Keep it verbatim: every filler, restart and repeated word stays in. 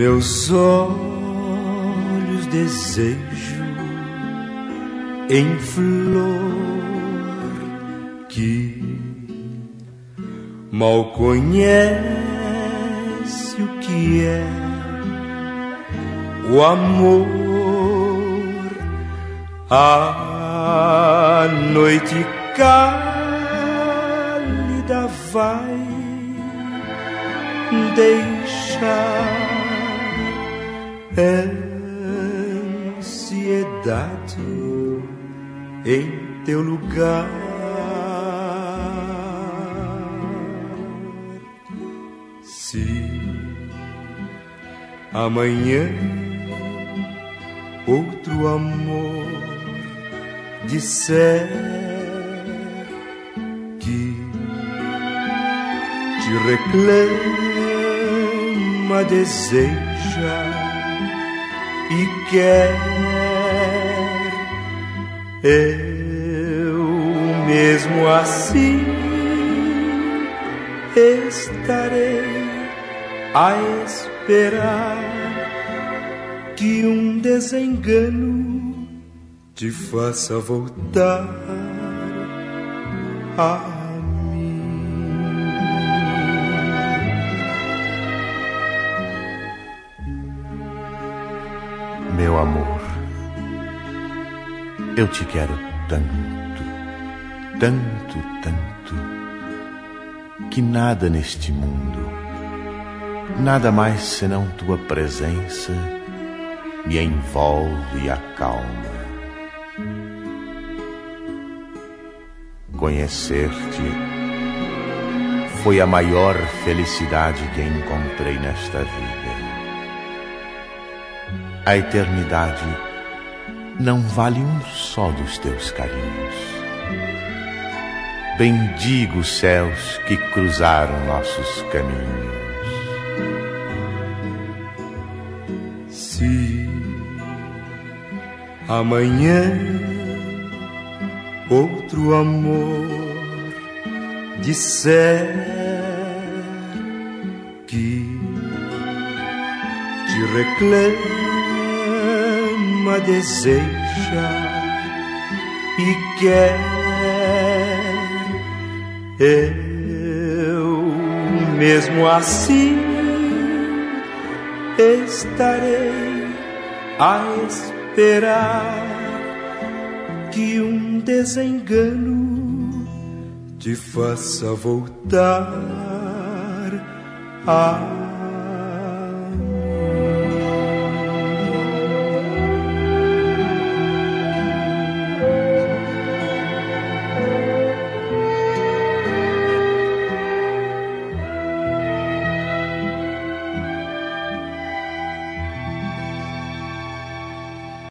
meus olhos desejo em flor que mal conhece o que é o amor. A noite cálida vai deixar ansiedade em teu lugar. Se amanhã outro amor disser que te reclama, deseja e quer, eu mesmo assim estarei a esperar que um desengano te faça voltar a mim. Meu amor, eu te quero tanto, tanto, tanto, que nada neste mundo, nada mais senão tua presença me envolve e acalma. Conhecer-te foi a maior felicidade que encontrei nesta vida. A eternidade não vale um só dos teus carinhos. Bendigo os céus que cruzaram nossos caminhos. Se amanhã outro amor disser que te reclama, deseja e quer, eu mesmo assim estarei a esperar que um desengano te faça voltar a